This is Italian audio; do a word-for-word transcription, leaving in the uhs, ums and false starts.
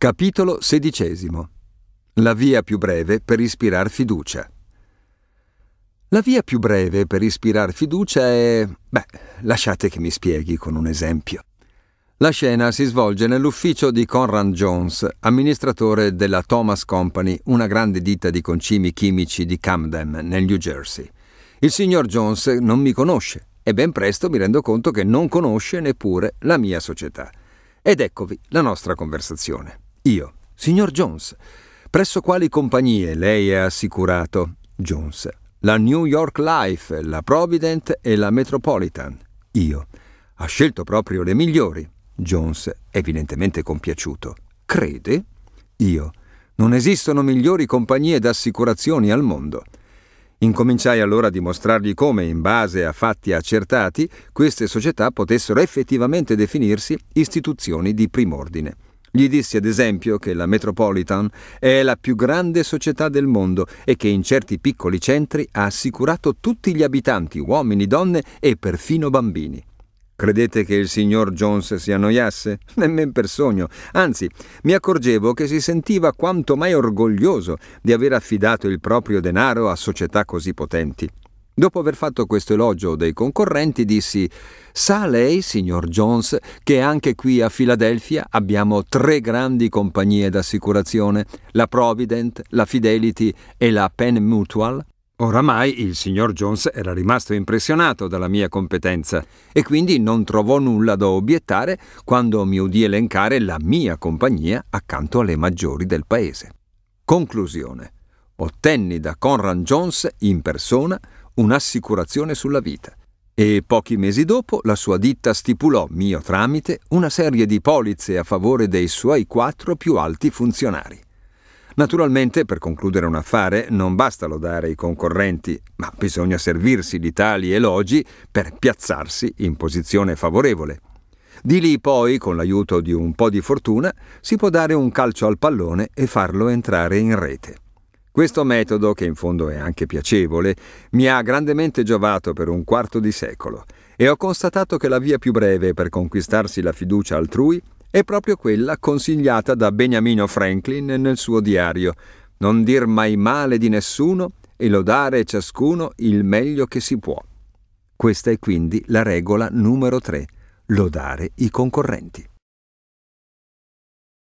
Capitolo sedicesimo. La via più breve per ispirar fiducia. La via più breve per ispirar fiducia è... Beh, lasciate che mi spieghi con un esempio. La scena si svolge nell'ufficio di Conrad Jones, amministratore della Thomas Company, una grande ditta di concimi chimici di Camden, nel New Jersey. Il signor Jones non mi conosce e ben presto mi rendo conto che non conosce neppure la mia società. Ed eccovi la nostra conversazione. Io, signor Jones, presso quali compagnie lei è assicurato? Jones, la New York Life, la Provident e la Metropolitan. Io, ha scelto proprio le migliori. Jones, evidentemente compiaciuto. Crede? Io, non esistono migliori compagnie d'assicurazioni al mondo. Incominciai allora a dimostrargli come, in base a fatti accertati, queste società potessero effettivamente definirsi istituzioni di prim'ordine. Gli dissi ad esempio che la Metropolitan è la più grande società del mondo e che in certi piccoli centri ha assicurato tutti gli abitanti, uomini, donne e perfino bambini. Credete che il signor Jones si annoiasse? Nemmen per sogno. Anzi, mi accorgevo che si sentiva quanto mai orgoglioso di aver affidato il proprio denaro a società così potenti. Dopo aver fatto questo elogio dei concorrenti, dissi: «Sa lei, signor Jones, che anche qui a Filadelfia abbiamo tre grandi compagnie d'assicurazione, la Provident, la Fidelity e la Penn Mutual?» Oramai il signor Jones era rimasto impressionato dalla mia competenza e quindi non trovò nulla da obiettare quando mi udì elencare la mia compagnia accanto alle maggiori del paese. Conclusione. Ottenni da Conrad Jones in persona un'assicurazione sulla vita e pochi mesi dopo la sua ditta stipulò, mio tramite, una serie di polizze a favore dei suoi quattro più alti funzionari. Naturalmente, per concludere un affare, non basta lodare i concorrenti, ma bisogna servirsi di tali elogi per piazzarsi in posizione favorevole. Di lì poi, con l'aiuto di un po' di fortuna, si può dare un calcio al pallone e farlo entrare in rete. Questo metodo, che in fondo è anche piacevole, mi ha grandemente giovato per un quarto di secolo e ho constatato che la via più breve per conquistarsi la fiducia altrui è proprio quella consigliata da Beniamino Franklin nel suo diario: non dir mai male di nessuno e lodare ciascuno il meglio che si può. Questa è quindi la regola numero tre: lodare i concorrenti.